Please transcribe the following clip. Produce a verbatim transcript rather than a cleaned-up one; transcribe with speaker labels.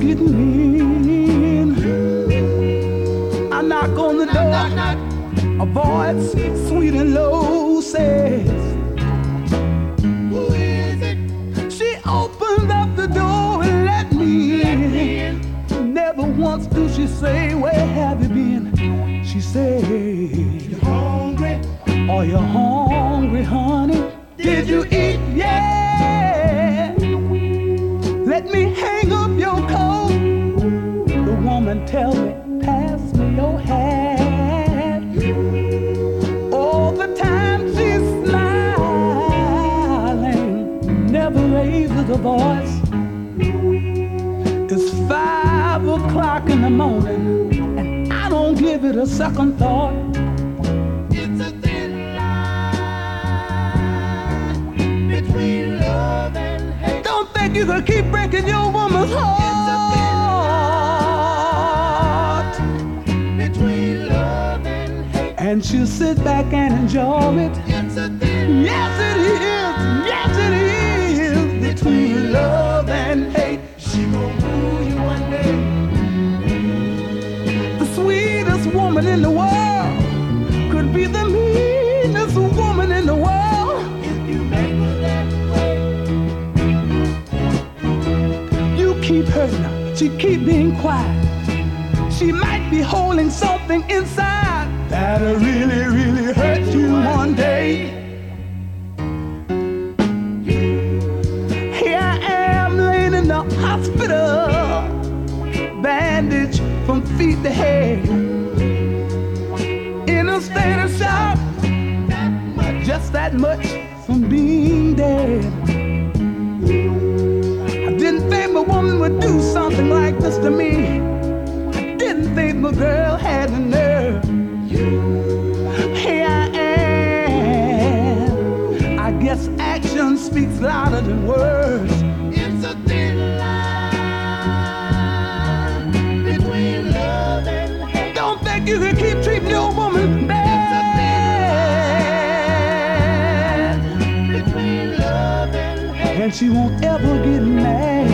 Speaker 1: getting mean. I knock on the door, knock, knock, knock. A voice sweet and low says, who is it? She opened up the door and let me, let me in. Never once do she say, where have you been? She says, you hungry? Are you hungry, honey? Did you eat? Yeah. Let me hang up your coat. The woman tell me, pass me your hat. All the time she's smiling, never raises a voice. It's five o'clock in the morning, and I don't give it a second thought. It's a thin line between love and hate. Don't think you can keep breaking your woman's heart. It's a thin line between love and hate. And she'll sit back and enjoy it. It's a thin yes, it is. Yes, it is. Between love and hate. She gon' fool you one day. The sweetest woman in the world could be the meanest woman in the world. If you make it that way, you keep hurting her. She keep being quiet. She might be holding something inside that'll really, really hurt you one day. Here I am laying in the hospital, bandaged from feet to head, in a state of shock, that much, just that much from being dead. I didn't think my woman would do something like this to me. I didn't think my girl had the nerve. Here I am. I guess action speaks louder than words. It's a thin line between love and hate. Don't think you can keep treating your woman bad. It's a thin line between love and hate. And she won't ever get mad.